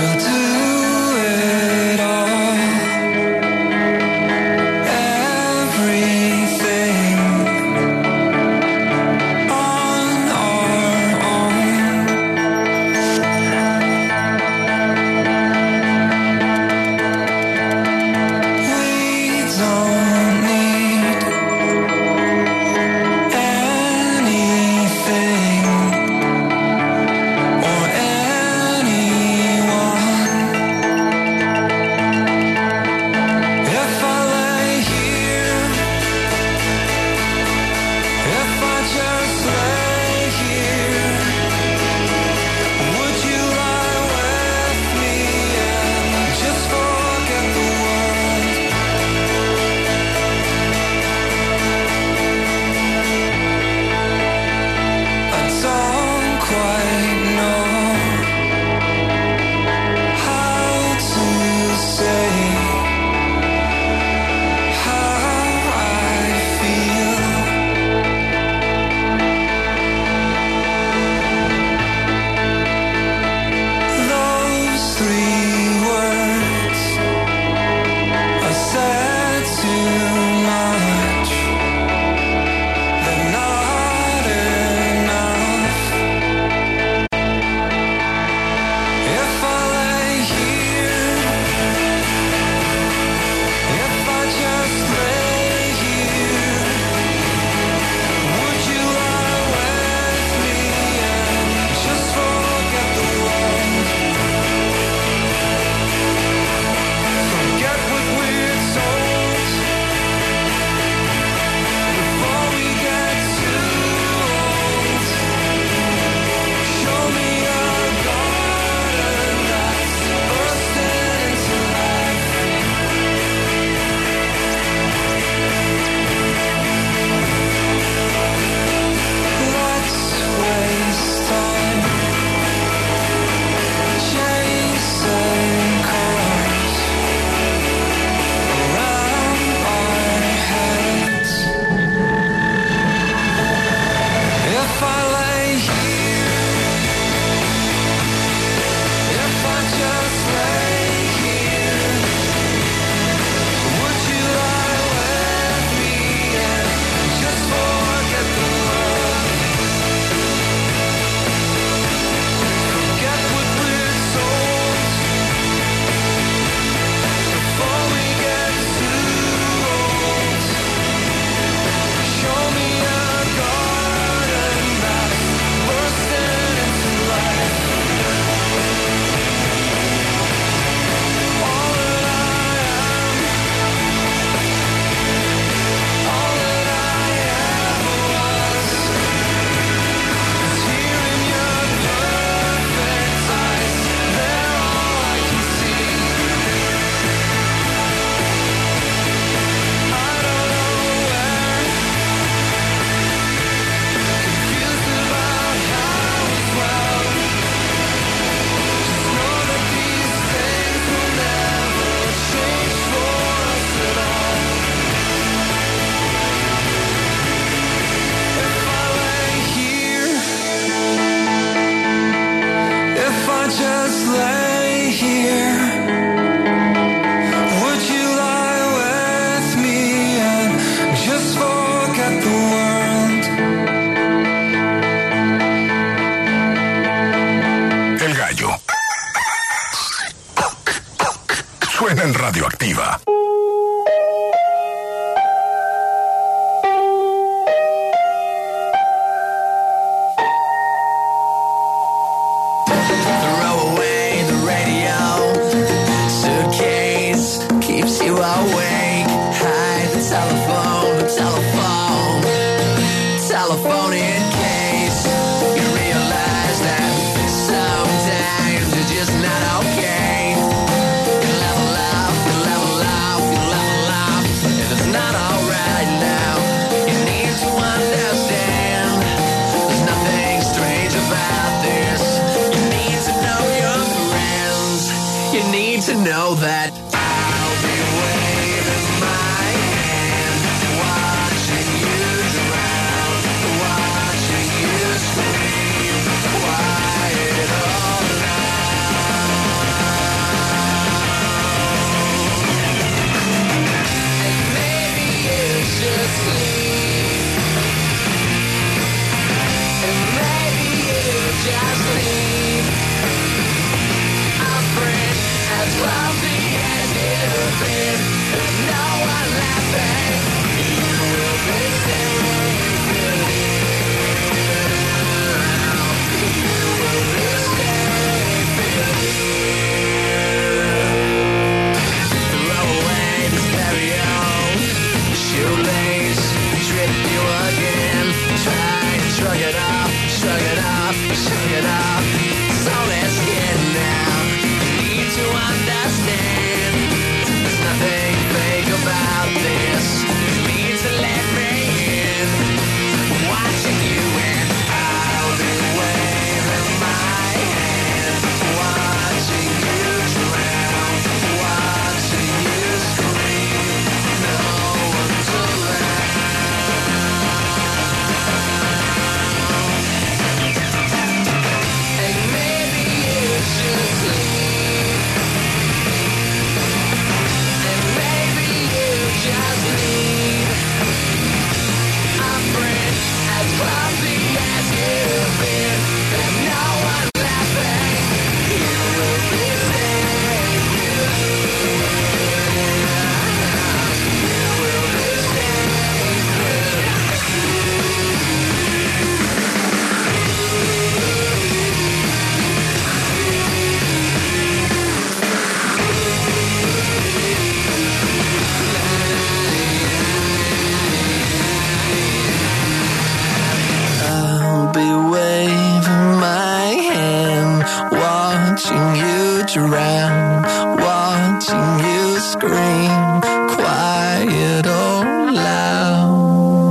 Suena en Radioactiva. Why it all drown, watching you scream, quiet or loud.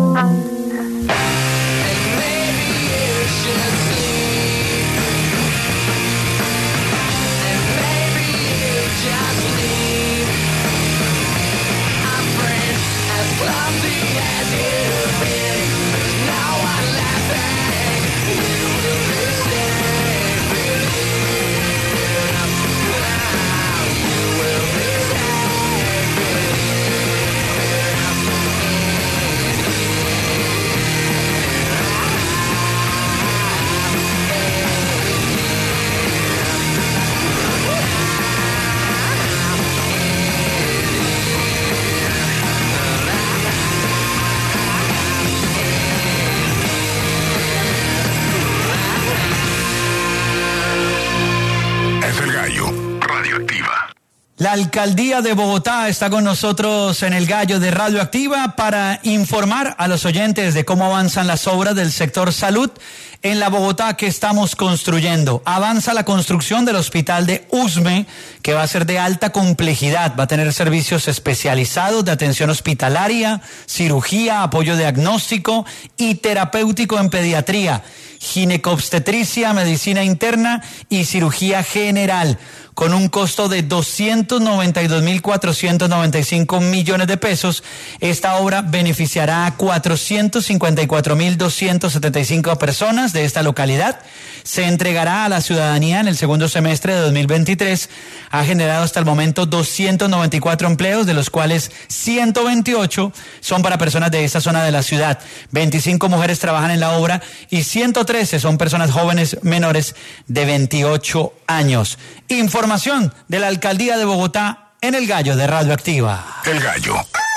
La alcaldía de Bogotá está con nosotros en el Gallo de Radioactiva para informar a los oyentes de cómo avanzan las obras del sector salud en la Bogotá que estamos construyendo. Avanza la construcción del hospital de Usme, que va a ser de alta complejidad. Va a tener servicios especializados de atención hospitalaria, cirugía, apoyo diagnóstico y terapéutico en pediatría, ginecobstetricia, medicina interna y cirugía general, con un costo de doscientos noventa y dos mil cuatrocientos noventa y cinco millones de pesos. Esta obra beneficiará a cuatrocientos cincuenta y cuatro mil doscientos setenta y cinco personas de esta localidad. Se entregará a la ciudadanía en el segundo semestre de dos mil veintitrés. Ha generado hasta el momento doscientos noventa y cuatro empleos, de los cuales ciento veintiocho son para personas de esta zona de la ciudad. veinticinco mujeres trabajan en la obra y ciento trece son personas jóvenes menores de veintiocho años. Información de la Alcaldía de Bogotá en el Gallo de Radioactiva. El Gallo.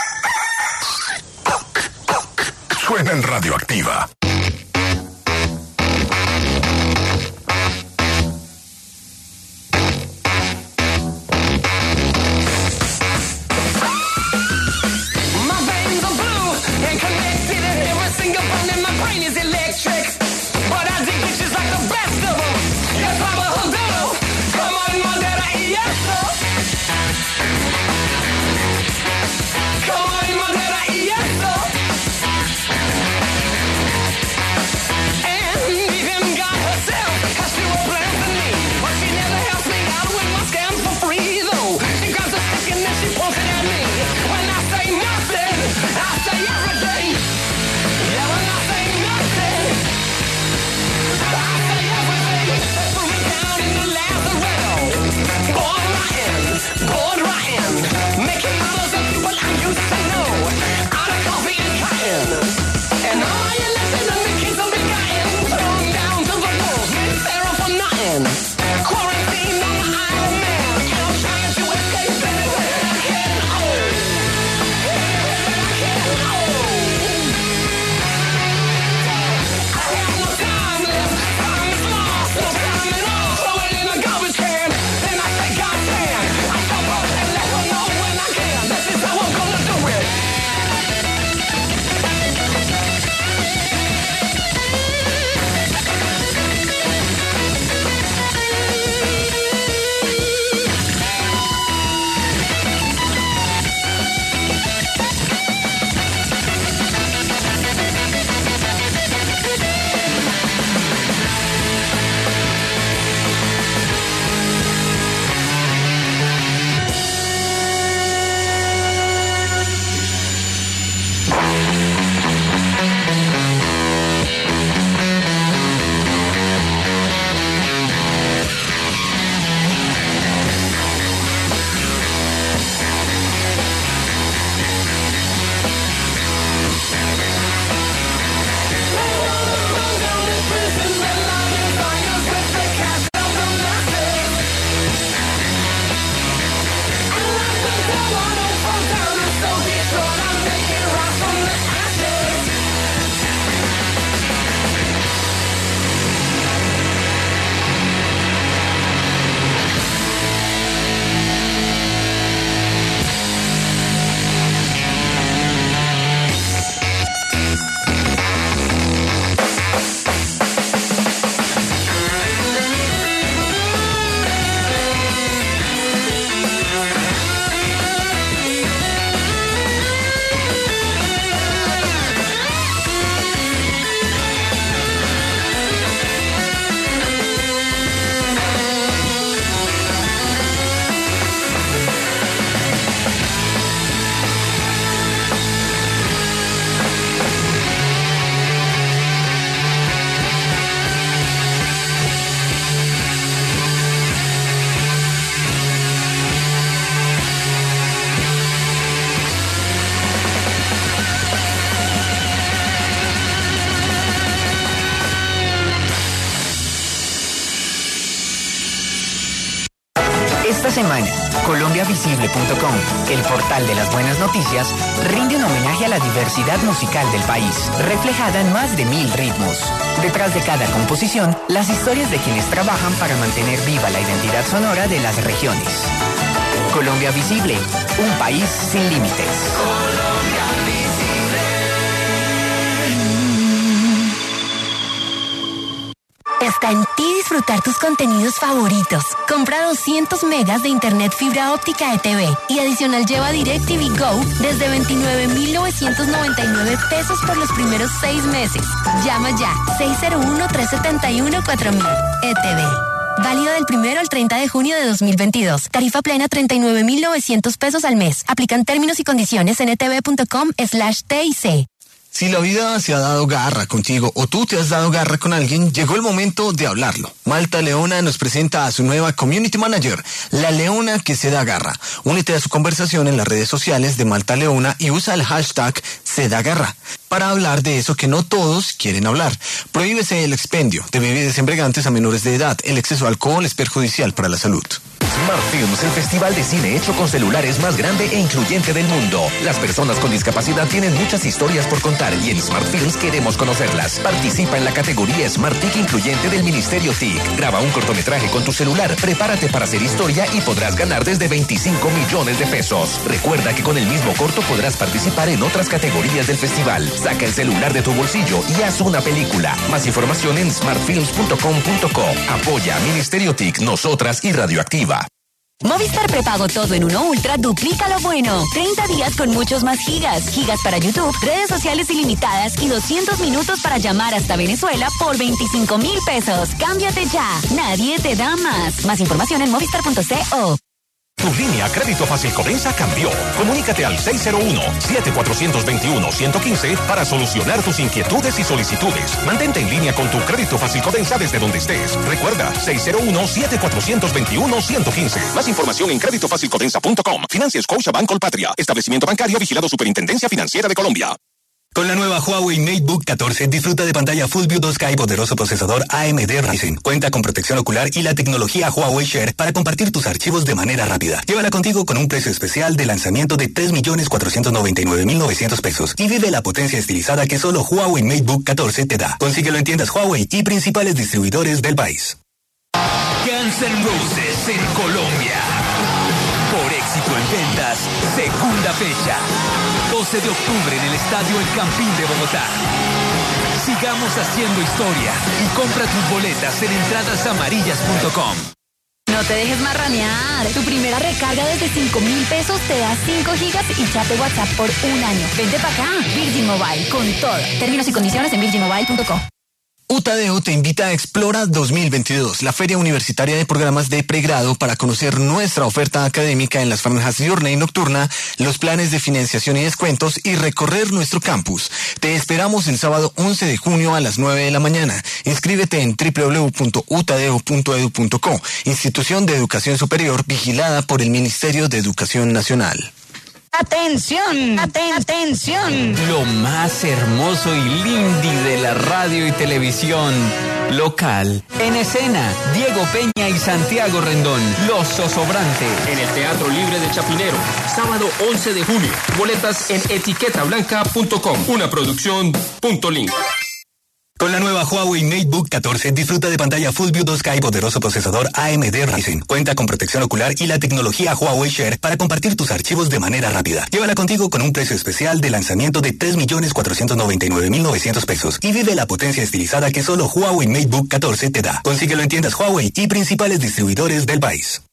Suena en Radioactiva. Esta semana, colombia visible punto com, el portal de las buenas noticias, rinde un homenaje a la diversidad musical del país, reflejada en más de mil ritmos. Detrás de cada composición, las historias de quienes trabajan para mantener viva la identidad sonora de las regiones. Colombia Visible, un país sin límites. Colombia Visible. Está en ti disfrutar tus contenidos favoritos. Compra doscientos megas de internet fibra óptica E T V y adicional lleva DirecTV Go desde veintinueve mil novecientos noventa y nueve pesos por los primeros seis meses. Llama ya seis cero uno, tres siete uno, cuatro mil. E T V. Válido del primero al treinta de junio de dos mil veintidós. Tarifa plena treinta y nueve mil novecientos pesos al mes. Aplican términos y condiciones en etv.com slash TIC. Si la vida se ha dado garra contigo o tú te has dado garra con alguien, llegó el momento de hablarlo. Malta Leona nos presenta a su nueva Community Manager, la Leona que se da garra. Únete a su conversación en las redes sociales de Malta Leona y usa el hashtag Se da garra para hablar de eso que no todos quieren hablar. Prohíbese el expendio de bebidas embriagantes a menores de edad. El exceso de alcohol es perjudicial para la salud. Smart Films, el festival de cine hecho con celulares más grande e incluyente del mundo. Las personas con discapacidad tienen muchas historias por contar y en Smart Films queremos conocerlas. Participa en la categoría Smart T I C incluyente del Ministerio T I C. Graba un cortometraje con tu celular, prepárate para hacer historia y podrás ganar desde veinticinco millones de pesos. Recuerda que con el mismo corto podrás participar en otras categorías del festival. Saca el celular de tu bolsillo y haz una película. Más información en smart films punto com punto co. Apoya Ministerio T I C, nosotras y Radioactiva. Movistar prepago todo en uno Ultra duplica lo bueno. treinta días con muchos más gigas. Gigas para YouTube, redes sociales ilimitadas y doscientos minutos para llamar hasta Venezuela por veinticinco mil pesos. Cámbiate ya. Nadie te da más. Más información en movistar punto co. Tu línea Crédito Fácil Codensa cambió. Comunícate al seis cero uno, siete cuatro dos uno, uno uno cinco para solucionar tus inquietudes y solicitudes. Mantente en línea con tu Crédito Fácil Codensa desde donde estés. Recuerda, seis cero uno, siete cuatro dos uno, uno uno cinco. Más información en crédito fácil codensa punto com. Financia Scotiabank Colpatria. Establecimiento bancario vigilado Superintendencia Financiera de Colombia. Con la nueva Huawei MateBook catorce, disfruta de pantalla Full View dos K y poderoso procesador A M D Ryzen. Cuenta con protección ocular y la tecnología Huawei Share para compartir tus archivos de manera rápida. Llévala contigo con un precio especial de lanzamiento de tres millones cuatrocientos noventa y nueve mil novecientos pesos. Y vive la potencia estilizada que solo Huawei MateBook catorce te da. Consíguelo en tiendas Huawei y principales distribuidores del país. Guns N' Roses en Colombia. Por éxito en ventas, segunda fecha. doce de octubre en el Estadio El Campín de Bogotá. Sigamos haciendo historia y compra tus boletas en entradas amarillas punto com. No te dejes marranear. Tu primera recarga desde cinco mil pesos te da cinco gigas y chat de WhatsApp por un año. Vente para acá. Virgin Mobile, con todo. Términos y condiciones en virgin mobile punto com. UTADEO te invita a Explora dos mil veintidós, la Feria Universitaria de Programas de Pregrado, para conocer nuestra oferta académica en las franjas diurna y nocturna, los planes de financiación y descuentos y recorrer nuestro campus. Te esperamos el sábado once de junio a las nueve de la mañana. Inscríbete en doble u doble u doble u punto utadeo punto edu punto co, institución de educación superior vigilada por el Ministerio de Educación Nacional. Atención, aten atención. Lo más hermoso y lindi de la radio y televisión local. En escena, Diego Peña y Santiago Rendón, Los Zozobrante. En el Teatro Libre de Chapinero, sábado once de junio. Boletas en etiqueta blanca punto com. Una producción punto link. Con la nueva Huawei MateBook catorce, disfruta de pantalla Full View dos K y poderoso procesador A M D Ryzen. Cuenta con protección ocular y la tecnología Huawei Share para compartir tus archivos de manera rápida. Llévala contigo con un precio especial de lanzamiento de tres millones cuatrocientos noventa y nueve mil novecientos pesos. Y vive la potencia estilizada que solo Huawei MateBook catorce te da. Consíguelo en tiendas Huawei y principales distribuidores del país.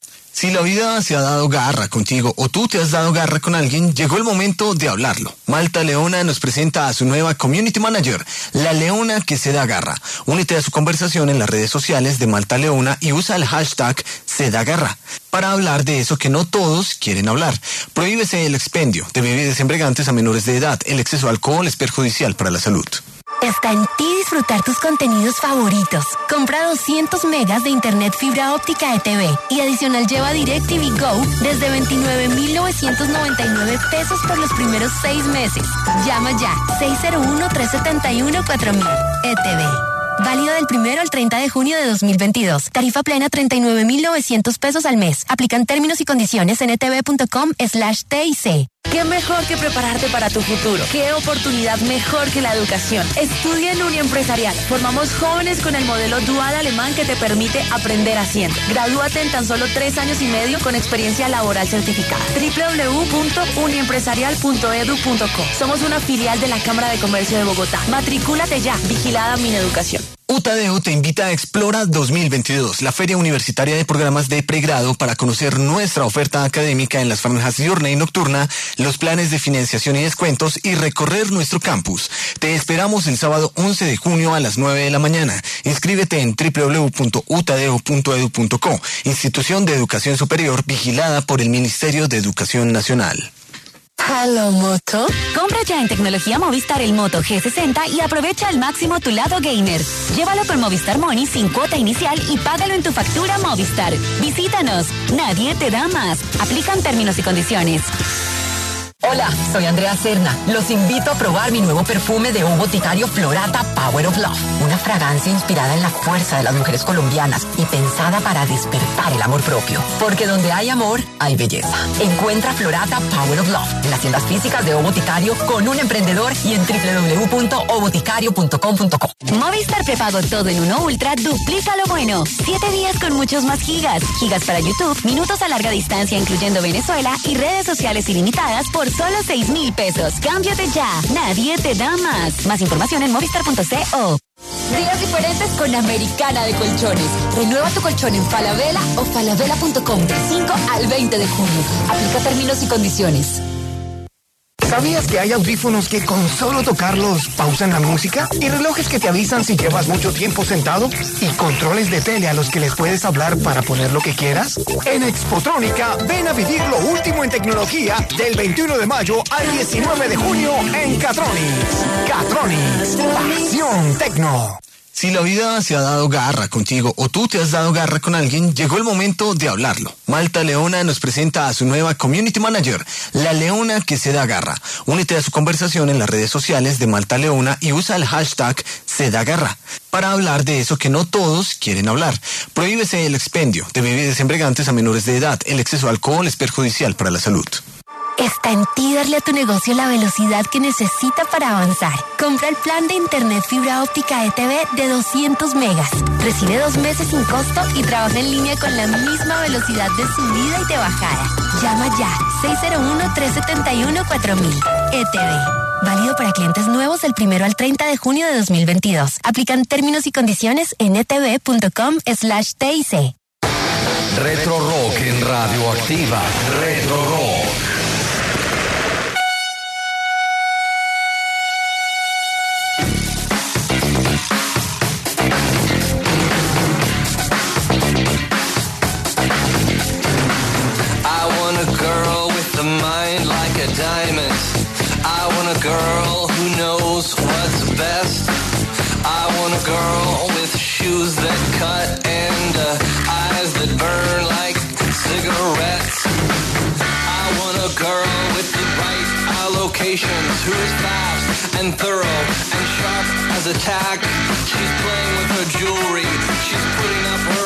Si la vida se ha dado garra contigo o tú te has dado garra con alguien, llegó el momento de hablarlo. Malta Leona nos presenta a su nueva Community Manager, la Leona que se da garra. Únete a su conversación en las redes sociales de Malta Leona y usa el hashtag Se da garra para hablar de eso que no todos quieren hablar. Prohíbese el expendio de bebidas embriagantes a menores de edad. El exceso de alcohol es perjudicial para la salud. Está en ti disfrutar tus contenidos favoritos. Compra doscientos megas de internet fibra óptica E T V y adicional lleva DirecTV Go desde veintinueve mil novecientos noventa y nueve pesos por los primeros seis meses. Llama ya seis cero uno, tres siete uno, cuatro mil. E T V. Válido del primero al treinta de junio de dos mil veintidós. Tarifa plena treinta y nueve mil novecientos pesos al mes. Aplican términos y condiciones en etb.com slash TIC. ¿Qué mejor que prepararte para tu futuro? ¿Qué oportunidad mejor que la educación? Estudia en Uniempresarial. Formamos jóvenes con el modelo dual alemán que te permite aprender haciendo. Gradúate en tan solo tres años y medio con experiencia laboral certificada. doble u doble u doble u punto uniempresarial punto edu punto co. Somos una filial de la Cámara de Comercio de Bogotá. Matricúlate ya. Vigilada Mineducación. UTADEU te invita a Explora dos mil veintidós, la Feria Universitaria de Programas de Pregrado, para conocer nuestra oferta académica en las franjas diurna y nocturna, los planes de financiación y descuentos y recorrer nuestro campus. Te esperamos el sábado once de junio a las nueve de la mañana. Inscríbete en doble u doble u doble u punto utadeu punto edu punto co, institución de educación superior vigilada por el Ministerio de Educación Nacional. Halo Moto. Compra ya en Tecnología Movistar el Moto G sesenta y aprovecha al máximo tu lado gamer. Llévalo con Movistar Money sin cuota inicial y págalo en tu factura Movistar. Visítanos. Nadie te da más. Aplican términos y condiciones. Hola, soy Andrea Serna. Los invito a probar mi nuevo perfume de un boticario Florata Power of Love. Una fragancia inspirada en la fuerza de las mujeres colombianas y pensada para despertar el amor propio. Porque donde hay amor, hay belleza. Encuentra Florata Power of Love en las tiendas físicas de O Boticario con un emprendedor y en doble u doble u doble u punto o boticario punto com punto co. Movistar prepago todo en uno Ultra duplica lo bueno. Siete días con muchos más gigas. Gigas para YouTube, minutos a larga distancia incluyendo Venezuela y redes sociales ilimitadas por solo seis mil pesos. Cámbiate ya. Nadie te da más. Más información en movistar punto co. Días diferentes con Americana de Colchones. Renueva tu colchón en Falabella o falabella punto com del cinco al veinte de junio. Aplica términos y condiciones. ¿Sabías que hay audífonos que con solo tocarlos pausan la música? ¿Y relojes que te avisan si llevas mucho tiempo sentado? ¿Y controles de tele a los que les puedes hablar para poner lo que quieras? En Expotrónica, ven a vivir lo último en tecnología del veintiuno de mayo al diecinueve de junio en Catronics. Catronics, pasión tecno. Si la vida se ha dado garra contigo o tú te has dado garra con alguien, llegó el momento de hablarlo. Malta Leona nos presenta a su nueva Community Manager, la Leona que se da garra. Únete a su conversación en las redes sociales de Malta Leona y usa el hashtag se da garra para hablar de eso que no todos quieren hablar. Prohíbese el expendio de bebidas embriagantes a menores de edad. El exceso de alcohol es perjudicial para la salud. Está en ti darle a tu negocio la velocidad que necesita para avanzar. Compra el plan de internet fibra óptica E T V de doscientos megas. Recibe dos meses sin costo y trabaja en línea con la misma velocidad de subida y de bajada. Llama ya seis cero uno, tres siete uno, cuatro mil. E T V. Válido para clientes nuevos del primero al treinta de junio de dos mil veintidós. Aplican términos y condiciones en etb.com slash TIC. Retro Rock en Radioactiva. Retro Rock. Diamond. I want a girl who knows what's best. I want a girl with shoes that cut and uh, eyes that burn like cigarettes. I want a girl with the right allocations, who is fast and thorough and sharp as a tack. She's playing with her jewelry. She's putting up her